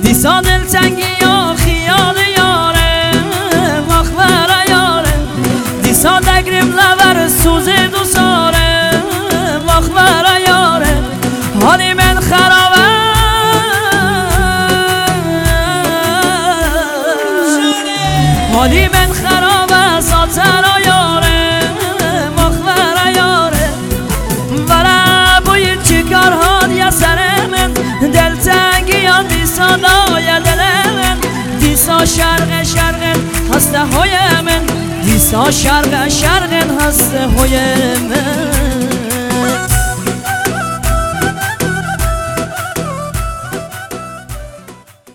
دیسا دلتنگی یا خیال یاره مخبر یاره دیسا دگریم لور سوز دو ساره مخبر یاره حالی من خرابه حالی من خرابه ساتر یاره مخبر یاره وره بوی چیکار ها یا سر من دلتنگی یا دیسا دای دل من دیسا شرق شرق هسته های من دیسا شرق شرق هسته های من